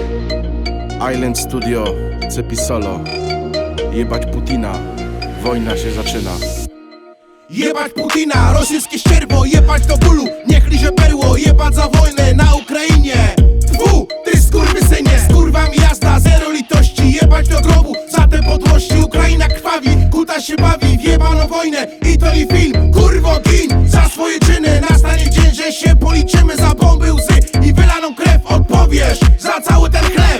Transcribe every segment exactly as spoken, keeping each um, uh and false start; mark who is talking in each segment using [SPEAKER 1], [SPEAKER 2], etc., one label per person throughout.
[SPEAKER 1] Island Studio, Cepi Solo. Jebać Putina, wojna się zaczyna.
[SPEAKER 2] Jebać Putina, rosyjskie ścierwo, jebać do bólu, niech liże perło, jebać za wojnę na Ukrainie. Tfu, ty skurwysynie, z kurwami jazda, zero litości, jebać do grobu, za te podłości. Ukraina krwawi, kuta się bawi w jebaną wojnę i to i film, kurwo gin za swoje czyny. Nastanie dzień, że się policzymy za bomby, łzy i wylaną krew, odpowiesz za cały ten chleb.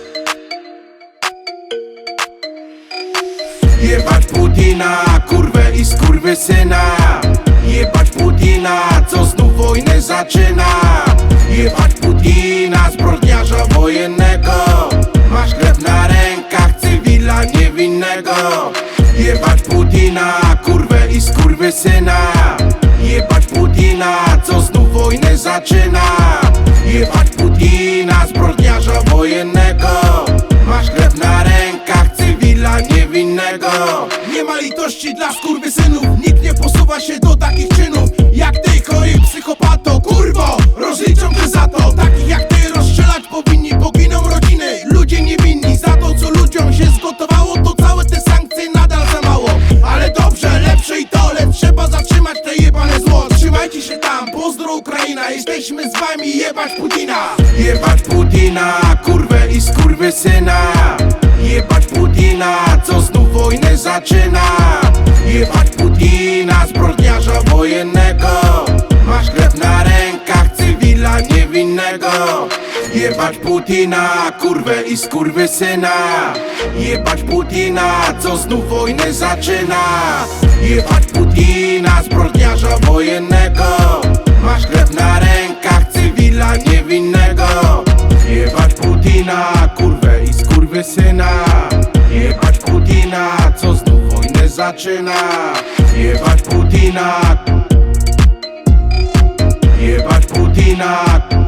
[SPEAKER 2] Jebać Putina, kurwę i skurwysyna. Jebać Putina, co znów wojnę zaczyna. Jebać Putina, zbrodniarza wojennego. Masz krew na rękach, cywila niewinnego. Jebać Putina, kurwę i skurwysyna. Jebać Putina, co znów wojnę zaczyna. Jebać Putina, zbrodniarza wojennego. Masz krew na rękach, cywila niewinnego. Nie ma litości dla skurwysynów, nikt nie posuwa się do takich czynów. Jak ty, chory psychopato, kurwo, rozliczą cię za to. Takich jak ty rozstrzelać powinni, poginą rodziny, ludzie niewinni. Za to, co ludziom się zgotowało, to całe te sankcje nadal za mało. Ale dobrze, lepsze i to, lecz trzeba zatrzymać te jebane zło. Trzymajcie się tam, pozdro Ukraina, jesteśmy z wami, jebać Putina. Jebać Putina, kurwę i skurwysyna. Jebać Putina, co znów wojnę zaczyna. Jebać Putina, zbrodniarza wojennego. Masz krew na rękach, cywila niewinnego. Jebać Putina, kurwę i skurwysyna. Jebać Putina, co znów wojnę zaczyna. Jebać Putina, zbrodniarza wojennego. Masz krew na rękach, cywila niewinnego. Jebać Putina, kurwę i skurwysyna. Jebać Putina, co znów wojnę zaczyna. Jebać Putina. Jebać Putina.